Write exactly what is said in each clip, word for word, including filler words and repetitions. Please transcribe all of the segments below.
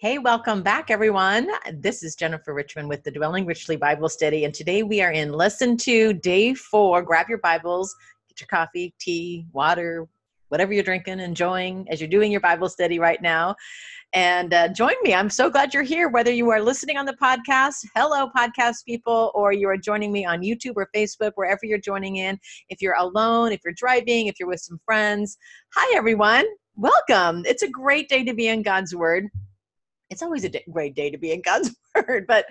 Hey, welcome back, everyone. This is Jennifer Richmond with the Dwelling Richly Bible Study, and today we are in Lesson two, Day four. Grab your Bibles, get your coffee, tea, water, whatever you're drinking, enjoying as you're doing your Bible study right now, and uh, join me. I'm so glad you're here, whether you are listening on the podcast, hello, podcast people, or you are joining me on YouTube or Facebook, wherever you're joining in. If you're alone, if you're driving, if you're with some friends, hi, everyone. Welcome. It's a great day to be in God's Word. It's always a d- great day to be in God's Word, but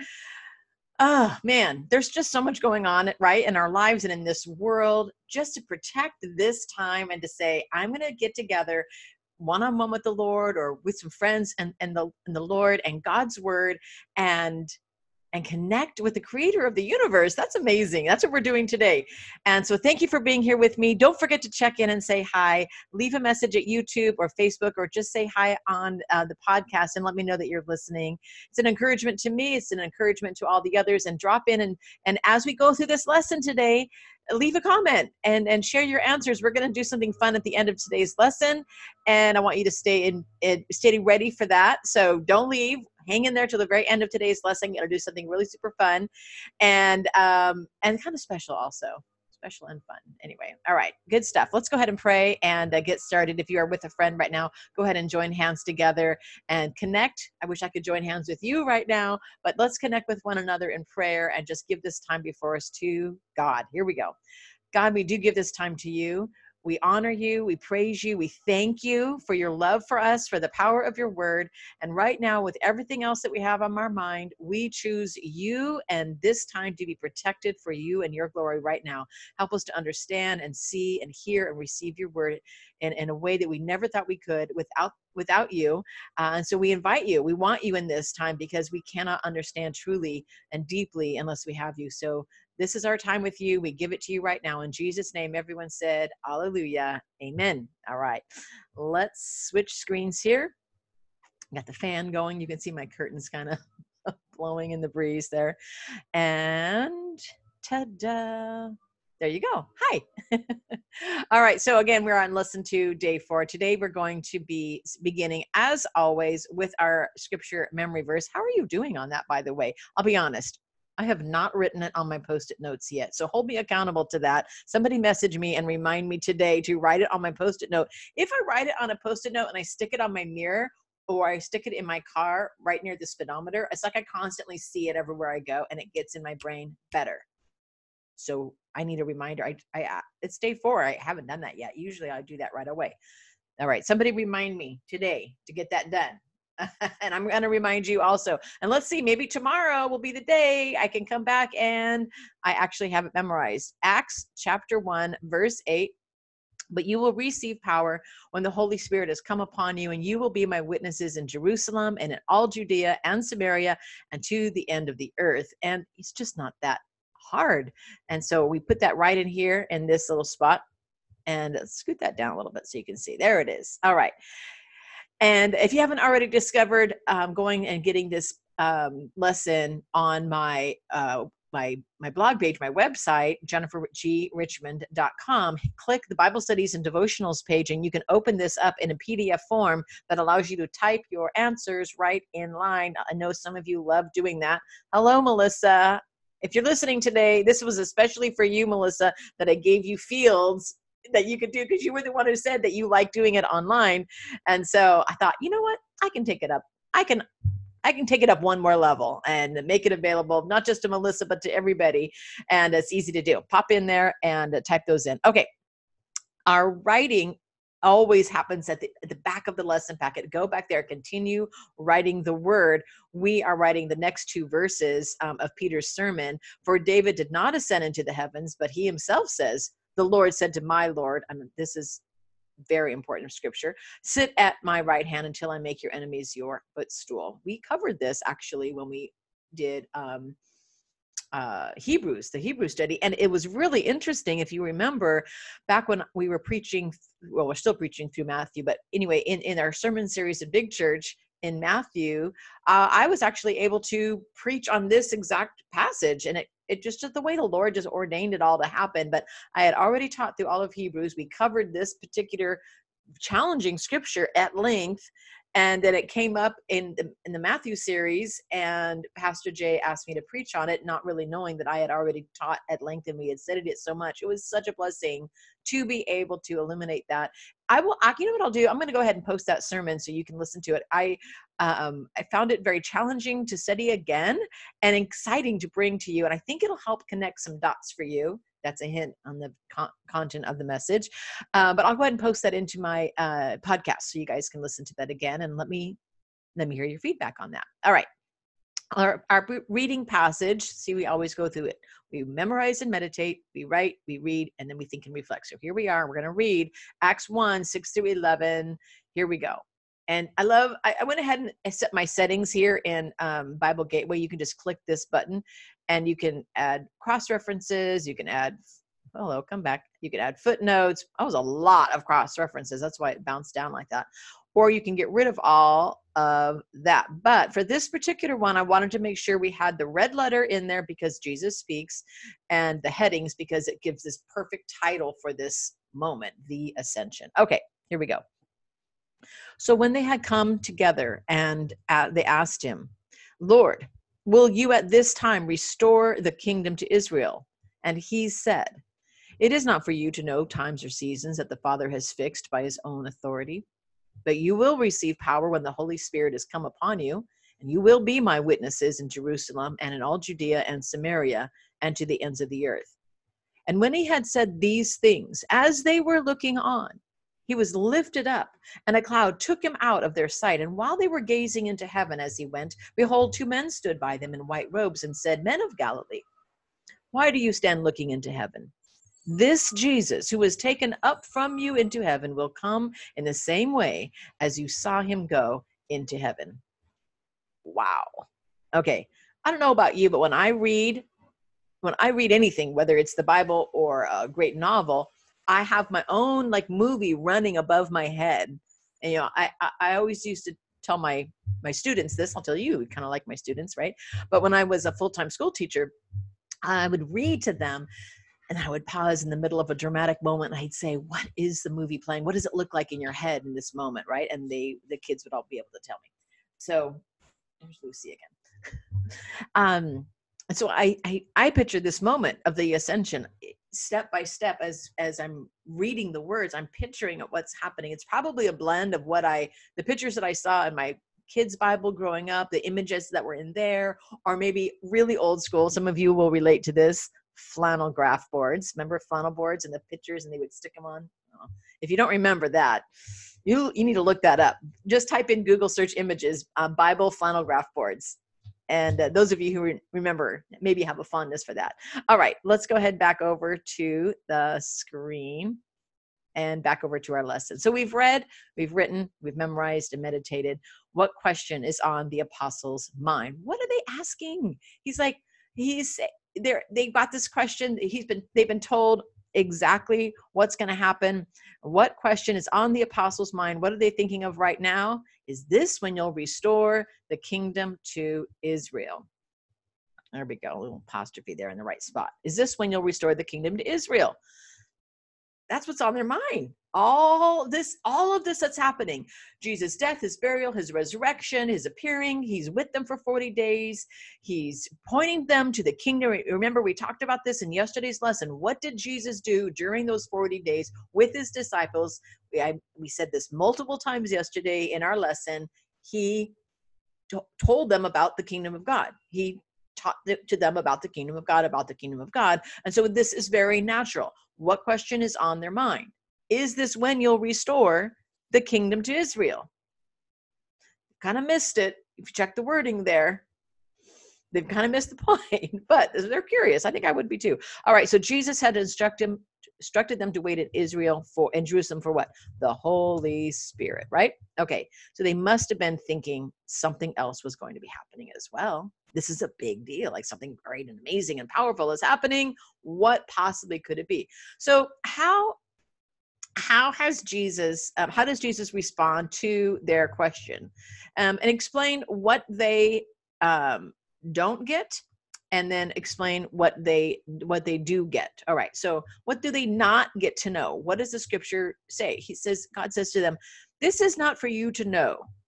oh man, there's just so much going on, right, in our lives and in this world, just to protect this time and to say, I'm going to get together one-on-one with the Lord or with some friends and, and the and the Lord and God's Word and and connect with the creator of the universe. That's amazing. That's what we're doing today. And so thank you for being here with me. Don't forget to check in and say hi. Leave a message at YouTube or Facebook, or just say hi on uh, the podcast and let me know that you're listening. It's an encouragement to me. It's an encouragement to all the others. And drop in. And, and as we go through this lesson today, leave a comment and, and share your answers. We're going to do something fun at the end of today's lesson. And I want you to stay in, in stay ready for that. So don't leave. Hang in there till the very end of today's lesson. I'm going to do something really super fun and um, and kind of special also. Special and fun. Anyway, all right, good stuff. Let's go ahead and pray and uh, get started. If you are with a friend right now, go ahead and join hands together and connect. I wish I could join hands with you right now, but let's connect with one another in prayer and just give this time before us to God. Here we go. God, we do give this time to you. We honor you. We praise you. We thank you for your love for us, for the power of your word. And right now, with everything else that we have on our mind, we choose you and this time to be protected for you and your glory right now. Help us to understand and see and hear and receive your word in, in a way that we never thought we could without without you. Uh, and so we invite you. We want you in this time because we cannot understand truly and deeply unless we have you. So this is our time with you. We give it to you right now. In Jesus' name, everyone said, hallelujah, amen. All right, let's switch screens here. Got the fan going. You can see my curtains kind of blowing in the breeze there. And ta-da. There you go. Hi. All right. So again, we're on lesson two, day four. Today, we're going to be beginning, as always, with our scripture memory verse. How are you doing on that, by the way? I'll be honest. I have not written it on my Post-it notes yet. So hold me accountable to that. Somebody message me and remind me today to write it on my Post-it note. If I write it on a Post-it note and I stick it on my mirror, or I stick it in my car right near the speedometer, it's like I constantly see it everywhere I go and it gets in my brain better. So I need a reminder. I, I, it's day four. I haven't done that yet. Usually I do that right away. All right. Somebody remind me today to get that done. And I'm going to remind you also. And let's see, maybe tomorrow will be the day I can come back and I actually have it memorized. Acts chapter one, verse eight. But you will receive power when the Holy Spirit has come upon you, and you will be my witnesses in Jerusalem and in all Judea and Samaria and to the end of the earth. And it's just not that hard. And so we put that right in here in this little spot. And let's scoot that down a little bit so you can see. There it is. All right. And if you haven't already discovered um, going and getting this um, lesson on my uh, my my blog page, my website, jennifer g richmond dot com, click the Bible Studies and Devotionals page, and you can open this up in a P D F form that allows you to type your answers right in line. I know some of you love doing that. Hello, Melissa. If you're listening today, this was especially for you, Melissa, that I gave you fields that you could do because you were the one who said that you like doing it online. And so I thought, you know what? I can take it up. I can I can take it up one more level and make it available, not just to Melissa, but to everybody. And it's easy to do. Pop in there and uh, type those in. Okay. Our writing always happens at the, at the back of the lesson packet. Go back there, continue writing the word. We are writing the next two verses um, of Peter's sermon. For David did not ascend into the heavens, but he himself says, the Lord said to my Lord, I mean, this is very important scripture, sit at my right hand until I make your enemies your footstool. We covered this actually when we did um, uh, Hebrews, the Hebrew study. And it was really interesting. If you remember back when we were preaching, well, we're still preaching through Matthew, but anyway, in, in our sermon series of Big Church in Matthew, uh, I was actually able to preach on this exact passage. And it, it just, the way the Lord just ordained it all to happen. But I had already taught through all of Hebrews. We covered this particular challenging scripture at length. And then it came up in the, in the Matthew series, and Pastor Jay asked me to preach on it, not really knowing that I had already taught at length and we had studied it so much. It was such a blessing to be able to illuminate that. I will, you know what I'll do? I'm going to go ahead and post that sermon so you can listen to it. I, um, I found it very challenging to study again and exciting to bring to you. And I think it'll help connect some dots for you. That's a hint on the con- content of the message. Uh, but I'll go ahead and post that into my uh, podcast so you guys can listen to that again, and let me let me hear your feedback on that. All right. Our, our reading passage, see, we always go through it. We memorize and meditate, we write, we read, and then we think and reflect. So here we are. We're going to read Acts one, six through eleven. Here we go. And I love, I, I went ahead and set my settings here in um, Bible Gateway. You can just click this button and you can add cross-references. You can add, hello, come back. You can add footnotes. That was a lot of cross-references. That's why it bounced down like that. Or you can get rid of all of that. But for this particular one, I wanted to make sure we had the red letter in there because Jesus speaks, and the headings because it gives this perfect title for this moment, the ascension. Okay, here we go. So when they had come together and uh, they asked him, Lord, will you at this time restore the kingdom to Israel? And he said, it is not for you to know times or seasons that the Father has fixed by his own authority, but you will receive power when the Holy Spirit has come upon you, and you will be my witnesses in Jerusalem and in all Judea and Samaria and to the ends of the earth. And when he had said these things, as they were looking on, he was lifted up, and a cloud took him out of their sight. And while they were gazing into heaven as he went, behold, two men stood by them in white robes and said, Men of Galilee, why do you stand looking into heaven? This Jesus, who was taken up from you into heaven, will come in the same way as you saw him go into heaven. Wow. Okay. I don't know about you, but when I read, when I read anything, whether it's the Bible or a great novel, I have my own like movie running above my head. And, you know, I, I, I always used to tell my, my students this, I'll tell you, kind of like my students, right? But when I was a full-time school teacher, I would read to them, and I would pause in the middle of a dramatic moment, and I'd say, what is the movie playing? What does it look like in your head in this moment, right? And they, the kids would all be able to tell me. So there's Lucy again. um, and so I, I, I picture this moment of the ascension step by step as, as I'm reading the words. I'm picturing what's happening. It's probably a blend of what I, the pictures that I saw in my kids' Bible growing up, the images that were in there, or maybe really old school. Some of you will relate to this. Flannel graph boards. Remember flannel boards and the pictures, and they would stick them on? Oh. If you don't remember that, you you need to look that up. Just type in Google search images, uh, Bible flannel graph boards. And uh, those of you who re- remember, maybe have a fondness for that. All right, let's go ahead back over to the screen and back over to our lesson. So we've read, we've written, we've memorized and meditated. What question is on the apostles' mind? What are they asking? He's like, he's there. They got this question. He's been, they've been told exactly what's going to happen. What question is on the apostles' mind? What are they thinking of right now? Is this when you'll restore the kingdom to Israel? There we go. A little apostrophe there in the right spot. Is this when you'll restore the kingdom to Israel? That's what's on their mind. All this, all of this that's happening. Jesus' death, his burial, his resurrection, his appearing. He's with them for forty days. He's pointing them to the kingdom. Remember, we talked about this in yesterday's lesson. What did Jesus do during those forty days with his disciples? We, I, we said this multiple times yesterday in our lesson. He to- told them about the kingdom of God. He taught to them about the kingdom of God, about the kingdom of God. And so this is very natural. What question is on their mind? Is this when you'll restore the kingdom to Israel? Kind of missed it. If you check the wording there, they've kind of missed the point, but they're curious. I think I would be too. All right. So Jesus had instructed, instructed them to wait in Israel for, in Jerusalem for what? The Holy Spirit, right? Okay. So they must have been thinking something else was going to be happening as well. This is a big deal, like something great and amazing and powerful is happening. What possibly could it be? So how, how has Jesus, um, how does Jesus respond to their question? Um, and explain what they, um, don't get, and then explain what they what they do get. All right, so what do they not get to know? What does the scripture say? He says, God says to them, this is not for you to know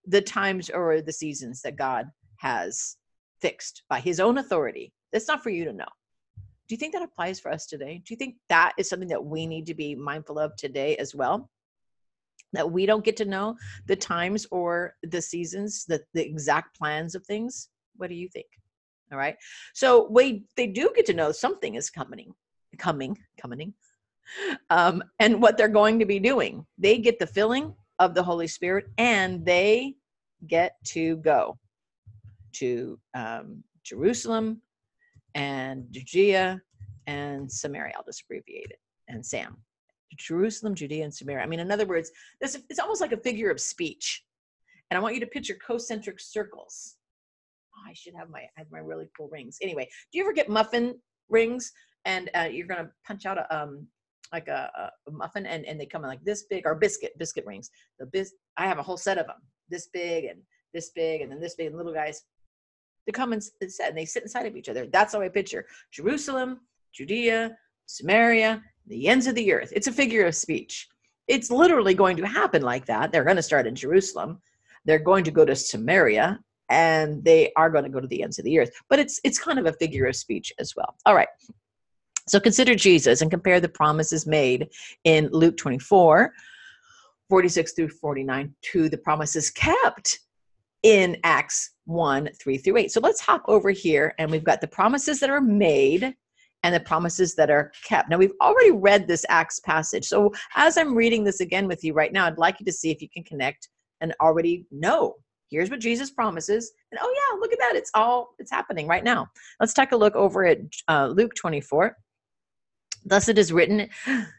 the times or the seasons that God has fixed by his own authority. That's not for you to know. Do you think that applies for us today? Do you think that is something that we need to be mindful of today as well? That we don't get to know the times or the seasons, the, the exact plans of things? What do you think? All right. So we they do get to know something is coming, coming, coming, um, and what they're going to be doing. They get the filling of the Holy Spirit, and they get to go to um, Jerusalem and Judea and Samaria. I'll just abbreviate it. And Sam. Jerusalem, Judea, and Samaria. I mean, in other words, this it's almost like a figure of speech. And I want you to picture concentric circles. Oh, I should have my I have my really cool rings. Anyway, do you ever get muffin rings and uh, you're gonna punch out a um like a, a muffin and, and they come in like this big, or biscuit biscuit rings. The bis I have a whole set of them, this big and this big and then this big, and little guys. They come in set and they sit inside of each other. That's how I picture Jerusalem, Judea, Samaria, the ends of the earth. It's a figure of speech. It's literally going to happen like that. They're going to start in Jerusalem. They're going to go to Samaria, and they are going to go to the ends of the earth. But it's it's kind of a figure of speech as well. All right. So consider Jesus and compare the promises made in Luke twenty-four, forty-six through forty-nine to the promises kept in Acts one, three through eight. So let's hop over here, and we've got the promises that are made and the promises that are kept. Now, we've already read this Acts passage. So as I'm reading this again with you right now, I'd like you to see if you can connect and already know. Here's what Jesus promises. And oh yeah, look at that. It's all, it's happening right now. Let's take a look over at uh, Luke twenty-four. Thus it is written,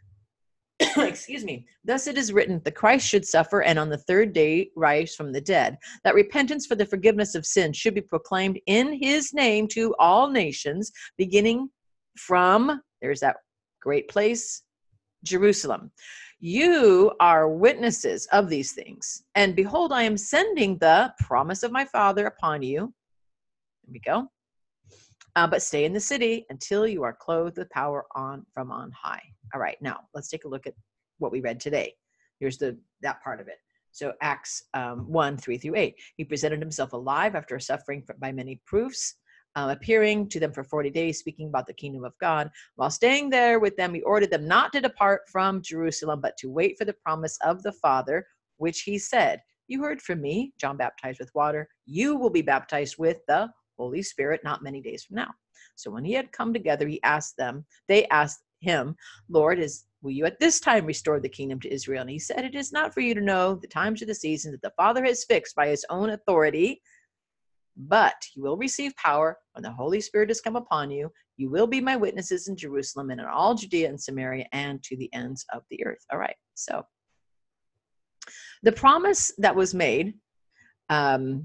excuse me, thus it is written, the Christ should suffer and on the third day rise from the dead, that repentance for the forgiveness of sins should be proclaimed in his name to all nations, beginning from, there's that great place, Jerusalem. You are witnesses of these things. And behold, I am sending the promise of my Father upon you. There we go. Uh, but stay in the city until you are clothed with power on from on high. All right, now let's take a look at what we read today. Here's the that part of it. So Acts um, one, three through eight. He presented himself alive after suffering by many proofs, um, appearing to them for forty days, speaking about the kingdom of God. While staying there with them, he ordered them not to depart from Jerusalem, but to wait for the promise of the Father, which he said, you heard from me, John baptized with water. You will be baptized with the Holy Spirit not many days from now. So when he had come together, he asked them, they asked him, Lord, is will you at this time restore the kingdom to Israel? And he said, it is not for you to know the times or the seasons that the Father has fixed by his own authority, but you will receive power when the Holy Spirit has come upon you. You will be my witnesses in Jerusalem and in all Judea and Samaria and to the ends of the earth. All right. So the promise that was made um,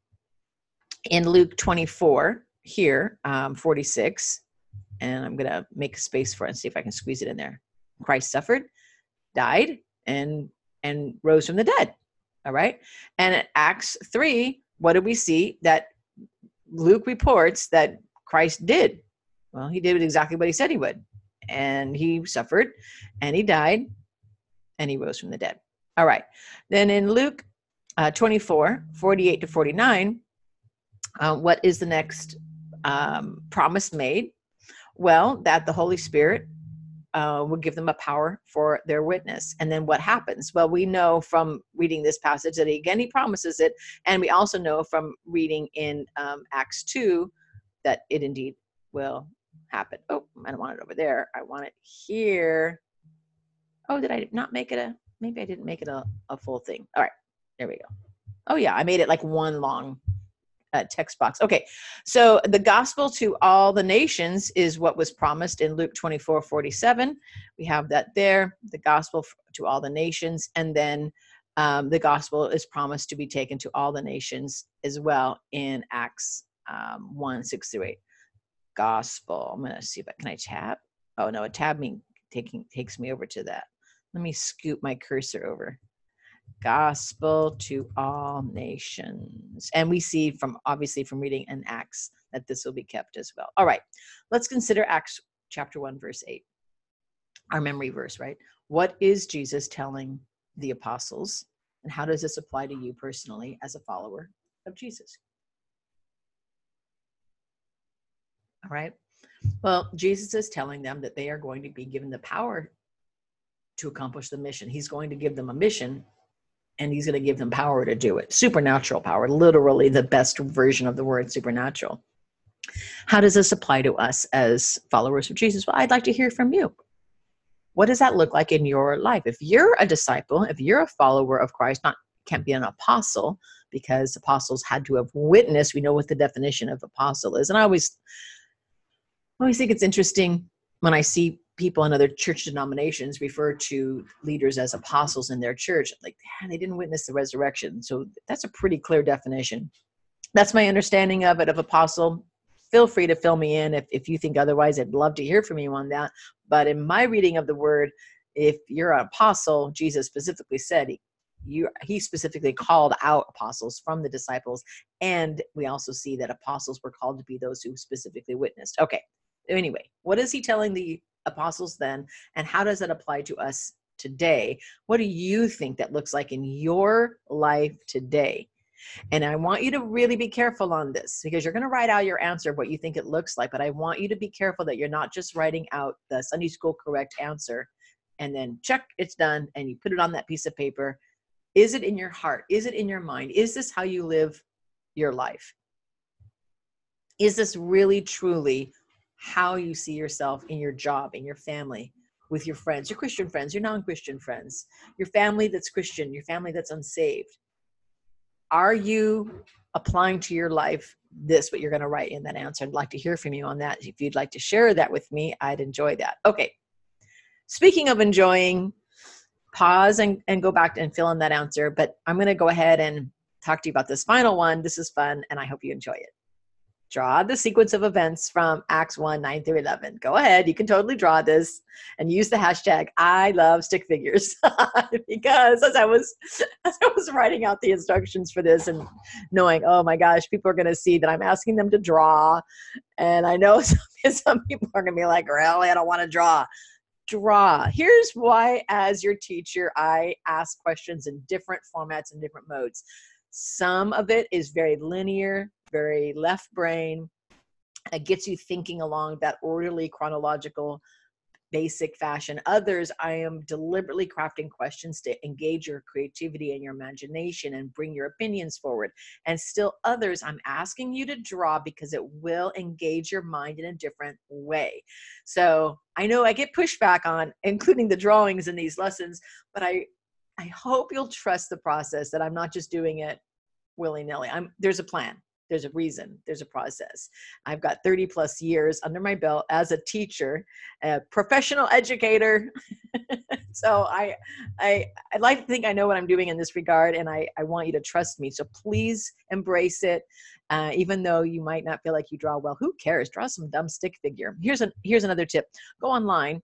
in Luke twenty-four here, um, forty-six, and I'm going to make a space for it and see if I can squeeze it in there. Christ suffered, died, and and rose from the dead. All right. And at Acts three, what do we see that Luke reports that Christ did? Well, he did exactly what he said he would. And he suffered, and he died, and he rose from the dead. All right. Then in Luke uh, twenty-four, forty-eight to forty-nine, uh, what is the next um, promise made? Well, that the Holy Spirit uh, will give them a power for their witness. And then what happens? Well, we know from reading this passage that again, he promises it. And we also know from reading in um, Acts two that it indeed will happen. Oh, I don't want it over there. I want it here. Oh, did I not make it a, maybe I didn't make it a, a full thing. All right, there we go. Oh yeah, I made it like one long Uh, text box. Okay, so the gospel to all the nations is what was promised in Luke twenty-four, forty-seven. We have that there, the gospel to all the nations. And then um, the gospel is promised to be taken to all the nations as well in Acts um, one, six through eight. Gospel. I'm going to see if I can I tab. Oh no, a tab me taking takes me over to that. Let me scoot my cursor over. Gospel to all nations. And we see from, obviously from reading in Acts, that this will be kept as well. All right, let's consider Acts chapter one, verse eight. Our memory verse, right? What is Jesus telling the apostles And how does this apply to you personally as a follower of Jesus? All right. Well, Jesus is telling them that they are going to be given the power to accomplish the mission. He's going to give them a mission, and he's going to give them power to do it. Supernatural power, literally the best version of the word supernatural. How does this apply to us as followers of Jesus? Well, I'd like to hear from you. What does that look like in your life? If you're a disciple, if you're a follower of Christ, not can't be an apostle, because apostles had to have witnessed. We know what the definition of apostle is. And I always, I always think it's interesting when I see people in other church denominations refer to leaders as apostles in their church. Like, they didn't witness the resurrection. So that's a pretty clear definition. That's my understanding of it, of apostle. Feel free to fill me in if, if you think otherwise. I'd love to hear from you on that. But in my reading of the word, if you're an apostle, Jesus specifically said he, you, he specifically called out apostles from the disciples. And we also see that apostles were called to be those who specifically witnessed. Okay. Anyway, what is he telling the apostles then? And how does that apply to us today? What do you think that looks like in your life today? And I want you to really be careful on this, because you're going to write out your answer of what you think it looks like. But I want you to be careful that you're not just writing out the Sunday school correct answer and then check, it's done, and you put it on that piece of paper. Is it in your heart? Is it in your mind? Is this how you live your life? Is this really, truly how you see yourself in your job, in your family, with your friends, your Christian friends, your non-Christian friends, your family that's Christian, your family that's unsaved? Are you applying to your life this, what you're going to write in that answer? I'd like to hear from you on that. If you'd like to share that with me, I'd enjoy that. Okay. Speaking of enjoying, pause and, and go back and fill in that answer. But I'm going to go ahead and talk to you about this final one. This is fun, and I hope you enjoy it. Draw the sequence of events from Acts one, nine through eleven. Go ahead. You can totally draw this and use the hashtag I love stick figures. Because as I was as I was writing out the instructions for this and knowing, oh my gosh, people are going to see that I'm asking them to draw. And I know some, some people are going to be like, really, I don't want to draw. Draw. Here's why, as your teacher, I ask questions in different formats and different modes. Some of it is very linear, very left brain. It gets you thinking along that orderly, chronological, basic fashion. Others, I am deliberately crafting questions to engage your creativity and your imagination and bring your opinions forward. And still others, I'm asking you to draw because it will engage your mind in a different way. So I know I get pushback on including the drawings in these lessons, but I I hope you'll trust the process, that I'm not just doing it willy-nilly. I'm, there's a plan. There's a reason. There's a process. I've got thirty plus years under my belt as a teacher, a professional educator. So I, I, I'd like to think I know what I'm doing in this regard, and I, I want you to trust me. So please embrace it. Uh, even though you might not feel like you draw well, who cares? Draw some dumb stick figure. Here's a, here's another tip. Go online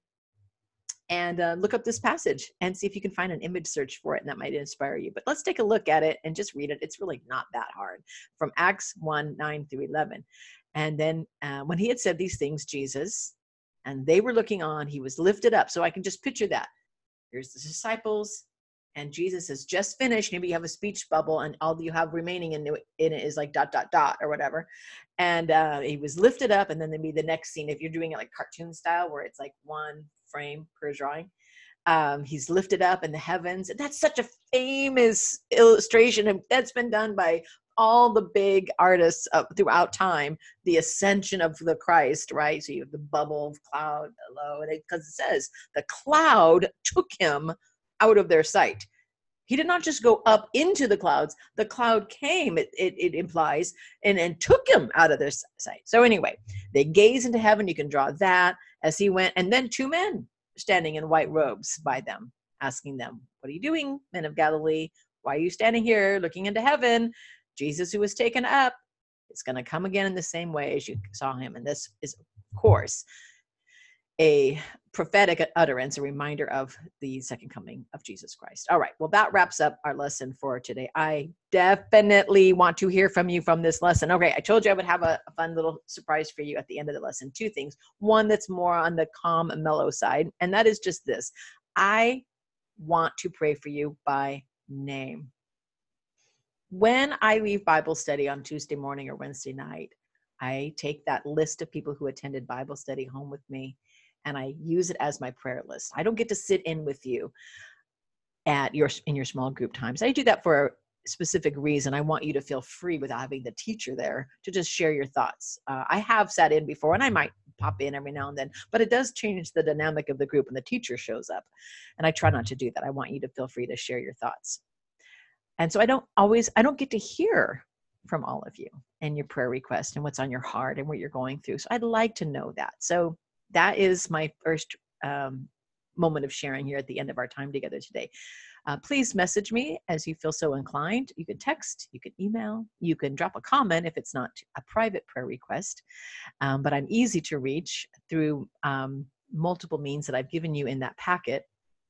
and uh, look up this passage and see if you can find an image search for it, and that might inspire you. But let's take a look at it and just read it. It's really not that hard. From Acts one, nine through eleven. And then uh, when he had said these things, Jesus, and they were looking on, he was lifted up. So I can just picture that. Here's the disciples, and Jesus has just finished. Maybe you have a speech bubble, and all you have remaining in it, in it is like dot, dot, dot, or whatever. And uh, he was lifted up, and then there'd be the next scene. If you're doing it like cartoon style, where it's like one frame per drawing, um, he's lifted up in the heavens. And that's such a famous illustration, and that's been done by all the big artists uh, throughout time, the ascension of the Christ, right? So you have the bubble of cloud below, and because it, it says the cloud took him out of their sight. He did not just go up into the clouds. The cloud came, it, it, it implies, and, and took him out of their sight. So anyway, they gaze into heaven. You can draw that as he went. And then two men standing in white robes by them, asking them, what are you doing, men of Galilee? Why are you standing here looking into heaven? Jesus, who was taken up, is going to come again in the same way as you saw him. And this is, of course, a prophetic utterance, a reminder of the second coming of Jesus Christ. All right. Well, that wraps up our lesson for today. I definitely want to hear from you from this lesson. Okay. I told you I would have a, a fun little surprise for you at the end of the lesson. Two things. One that's more on the calm and mellow side, and that is just this. I want to pray for you by name. When I leave Bible study on Tuesday morning or Wednesday night, I take that list of people who attended Bible study home with me, and I use it as my prayer list. I don't get to sit in with you at your in your small group times. I do that for a specific reason. I want you to feel free without having the teacher there to just share your thoughts. Uh, I have sat in before, and I might pop in every now and then, but it does change the dynamic of the group when the teacher shows up. And I try not to do that. I want you to feel free to share your thoughts. And so I don't always, I don't get to hear from all of you and your prayer request and what's on your heart and what you're going through. So I'd like to know that. So that is my first um, moment of sharing here at the end of our time together today. Uh, please message me as you feel so inclined. You can text, you can email, you can drop a comment if it's not a private prayer request. Um, but I'm easy to reach through um, multiple means that I've given you in that packet.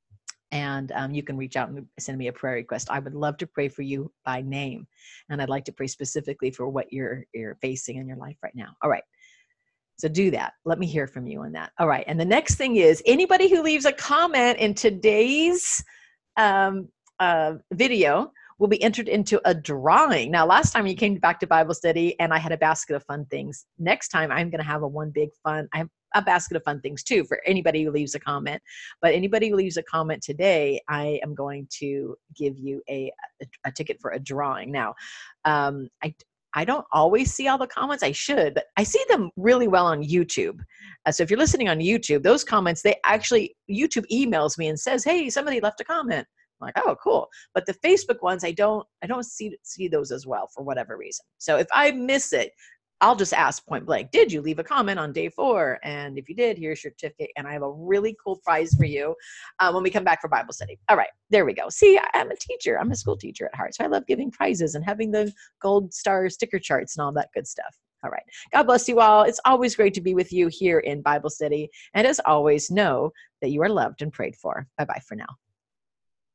And um, you can reach out and send me a prayer request. I would love to pray for you by name. And I'd like to pray specifically for what you're, you're facing in your life right now. All right. So do that. Let me hear from you on that. All right. And the next thing is anybody who leaves a comment in today's um, uh, video will be entered into a drawing. Now, last time you came back to Bible study and I had a basket of fun things. Next time I'm going to have a one big fun, I have a basket of fun things too for anybody who leaves a comment. But anybody who leaves a comment today, I am going to give you a, a, a ticket for a drawing. Now, um, I, I don't always see all the comments. I should, but I see them really well on YouTube. Uh, so if you're listening on YouTube, those comments, they actually, YouTube emails me and says, hey, somebody left a comment. I'm like, oh, cool. But the Facebook ones, I don't, I don't see, see those as well for whatever reason. So if I miss it, I'll just ask point blank, did you leave a comment on day four? And if you did, here's your certificate. And I have a really cool prize for you uh, when we come back for Bible study. All right, there we go. See, I'm a teacher. I'm a school teacher at heart. So I love giving prizes and having the gold star sticker charts and all that good stuff. All right. God bless you all. It's always great to be with you here in Bible study. And as always, know that you are loved and prayed for. Bye-bye for now.